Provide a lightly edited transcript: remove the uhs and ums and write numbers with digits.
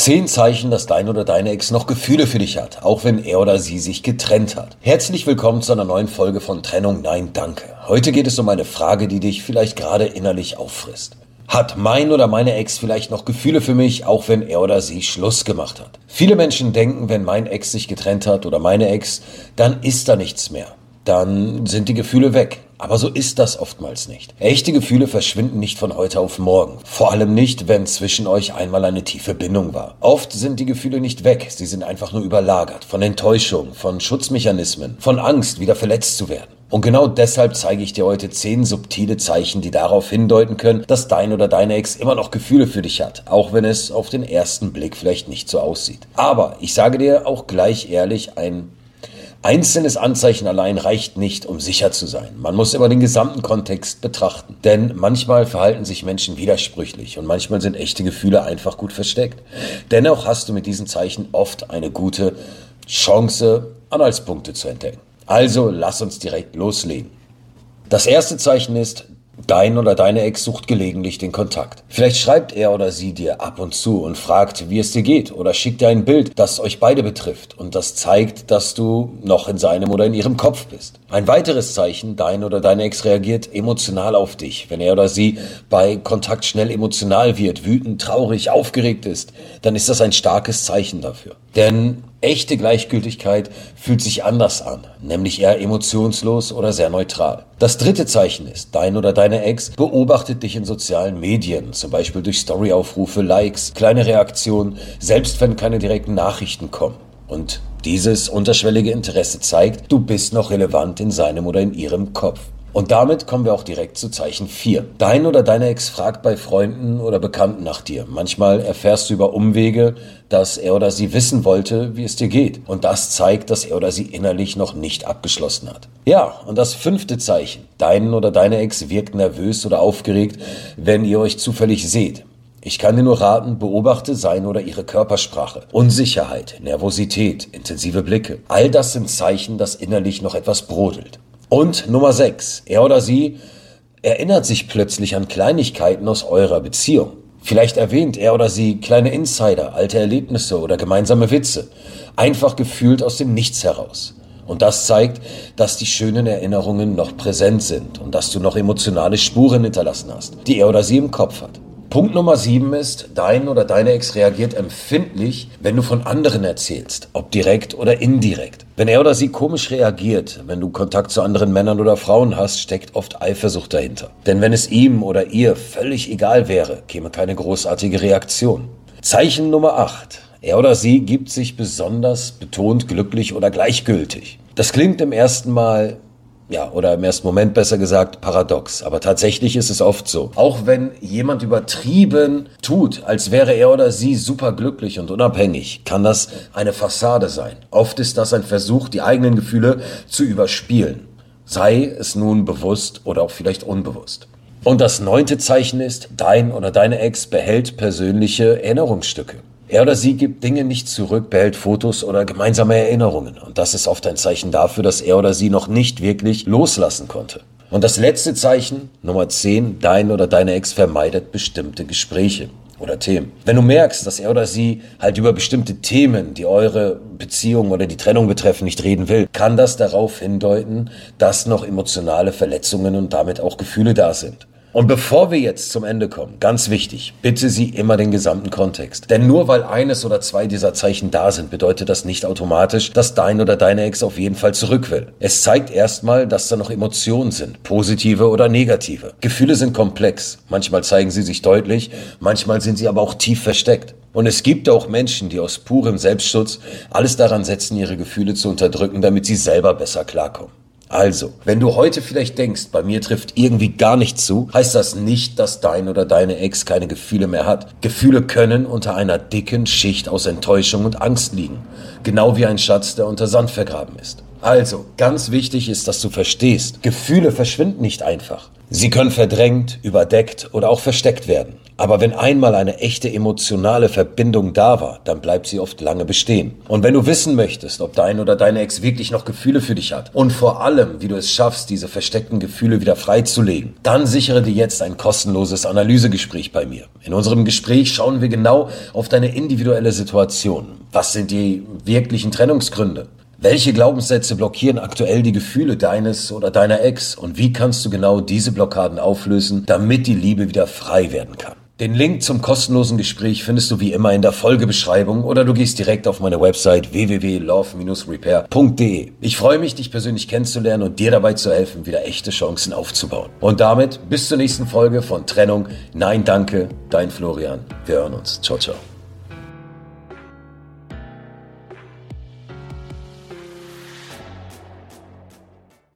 10 Zeichen, dass dein oder deine Ex noch Gefühle für dich hat, auch wenn er oder sie sich getrennt hat. Herzlich willkommen zu einer neuen Folge von Trennung Nein Danke. Heute geht es um eine Frage, die dich vielleicht gerade innerlich auffrisst. Hat mein oder meine Ex vielleicht noch Gefühle für mich, auch wenn er oder sie Schluss gemacht hat? Viele Menschen denken, wenn mein Ex sich getrennt hat oder meine Ex, dann ist da nichts mehr. Dann sind die Gefühle weg. Aber so ist das oftmals nicht. Echte Gefühle verschwinden nicht von heute auf morgen. Vor allem nicht, wenn zwischen euch einmal eine tiefe Bindung war. Oft sind die Gefühle nicht weg, sie sind einfach nur überlagert. Von Enttäuschung, von Schutzmechanismen, von Angst, wieder verletzt zu werden. Und genau deshalb zeige ich dir heute 10 subtile Zeichen, die darauf hindeuten können, dass dein oder deine Ex immer noch Gefühle für dich hat, auch wenn es auf den ersten Blick vielleicht nicht so aussieht. Aber ich sage dir auch gleich ehrlich, ein einzelnes Anzeichen allein reicht nicht, um sicher zu sein. Man muss immer den gesamten Kontext betrachten. Denn manchmal verhalten sich Menschen widersprüchlich und manchmal sind echte Gefühle einfach gut versteckt. Dennoch hast du mit diesen Zeichen oft eine gute Chance, Anhaltspunkte zu entdecken. Also lass uns direkt loslegen. Das erste Zeichen ist, dein oder deine Ex sucht gelegentlich den Kontakt. Vielleicht schreibt er oder sie dir ab und zu und fragt, wie es dir geht, oder schickt dir ein Bild, das euch beide betrifft und das zeigt, dass du noch in seinem oder in ihrem Kopf bist. Ein weiteres Zeichen, dein oder deine Ex reagiert emotional auf dich. Wenn er oder sie bei Kontakt schnell emotional wird, wütend, traurig, aufgeregt ist, dann ist das ein starkes Zeichen dafür. Denn echte Gleichgültigkeit fühlt sich anders an, nämlich eher emotionslos oder sehr neutral. Das dritte Zeichen ist, dein oder deine Ex beobachtet dich in sozialen Medien, zum Beispiel durch Storyaufrufe, Likes, kleine Reaktionen, selbst wenn keine direkten Nachrichten kommen. Und dieses unterschwellige Interesse zeigt, du bist noch relevant in seinem oder in ihrem Kopf. Und damit kommen wir auch direkt zu Zeichen 4. Dein oder deine Ex fragt bei Freunden oder Bekannten nach dir. Manchmal erfährst du über Umwege, dass er oder sie wissen wollte, wie es dir geht. Und das zeigt, dass er oder sie innerlich noch nicht abgeschlossen hat. Ja, und das 5. Zeichen. Dein oder deine Ex wirkt nervös oder aufgeregt, wenn ihr euch zufällig seht. Ich kann dir nur raten, beobachte seine oder ihre Körpersprache. Unsicherheit, Nervosität, intensive Blicke. All das sind Zeichen, dass innerlich noch etwas brodelt. Und Nummer 6. Er oder sie erinnert sich plötzlich an Kleinigkeiten aus eurer Beziehung. Vielleicht erwähnt er oder sie kleine Insider, alte Erlebnisse oder gemeinsame Witze. Einfach gefühlt aus dem Nichts heraus. Und das zeigt, dass die schönen Erinnerungen noch präsent sind und dass du noch emotionale Spuren hinterlassen hast, die er oder sie im Kopf hat. Punkt Nummer 7 ist, dein oder deine Ex reagiert empfindlich, wenn du von anderen erzählst, ob direkt oder indirekt. Wenn er oder sie komisch reagiert, wenn du Kontakt zu anderen Männern oder Frauen hast, steckt oft Eifersucht dahinter. Denn wenn es ihm oder ihr völlig egal wäre, käme keine großartige Reaktion. Zeichen Nummer 8. Er oder sie gibt sich besonders betont glücklich oder gleichgültig. Das klingt im ersten Moment besser gesagt, paradox. Aber tatsächlich ist es oft so. Auch wenn jemand übertrieben tut, als wäre er oder sie superglücklich und unabhängig, kann das eine Fassade sein. Oft ist das ein Versuch, die eigenen Gefühle zu überspielen. Sei es nun bewusst oder auch vielleicht unbewusst. Und das 9. Zeichen ist, dein oder deine Ex behält persönliche Erinnerungsstücke. Er oder sie gibt Dinge nicht zurück, behält Fotos oder gemeinsame Erinnerungen. Und das ist oft ein Zeichen dafür, dass er oder sie noch nicht wirklich loslassen konnte. Und das letzte Zeichen, Nummer 10, dein oder deine Ex vermeidet bestimmte Gespräche oder Themen. Wenn du merkst, dass er oder sie halt über bestimmte Themen, die eure Beziehung oder die Trennung betreffen, nicht reden will, kann das darauf hindeuten, dass noch emotionale Verletzungen und damit auch Gefühle da sind. Und bevor wir jetzt zum Ende kommen, ganz wichtig, bitte sieh immer den gesamten Kontext. Denn nur weil eines oder 2 dieser Zeichen da sind, bedeutet das nicht automatisch, dass dein oder deine Ex auf jeden Fall zurück will. Es zeigt erstmal, dass da noch Emotionen sind, positive oder negative. Gefühle sind komplex. Manchmal zeigen sie sich deutlich, manchmal sind sie aber auch tief versteckt. Und es gibt auch Menschen, die aus purem Selbstschutz alles daran setzen, ihre Gefühle zu unterdrücken, damit sie selber besser klarkommen. Also, wenn du heute vielleicht denkst, bei mir trifft irgendwie gar nichts zu, heißt das nicht, dass dein oder deine Ex keine Gefühle mehr hat. Gefühle können unter einer dicken Schicht aus Enttäuschung und Angst liegen. Genau wie ein Schatz, der unter Sand vergraben ist. Also, ganz wichtig ist, dass du verstehst, Gefühle verschwinden nicht einfach. Sie können verdrängt, überdeckt oder auch versteckt werden. Aber wenn einmal eine echte emotionale Verbindung da war, dann bleibt sie oft lange bestehen. Und wenn du wissen möchtest, ob dein oder deine Ex wirklich noch Gefühle für dich hat und vor allem, wie du es schaffst, diese versteckten Gefühle wieder freizulegen, dann sichere dir jetzt ein kostenloses Analysegespräch bei mir. In unserem Gespräch schauen wir genau auf deine individuelle Situation. Was sind die wirklichen Trennungsgründe? Welche Glaubenssätze blockieren aktuell die Gefühle deines oder deiner Ex? Und wie kannst du genau diese Blockaden auflösen, damit die Liebe wieder frei werden kann? Den Link zum kostenlosen Gespräch findest du wie immer in der Folgebeschreibung oder du gehst direkt auf meine Website www.love-repair.de. Ich freue mich, dich persönlich kennenzulernen und dir dabei zu helfen, wieder echte Chancen aufzubauen. Und damit bis zur nächsten Folge von Trennung. Nein, danke, dein Florian. Wir hören uns. Ciao, ciao.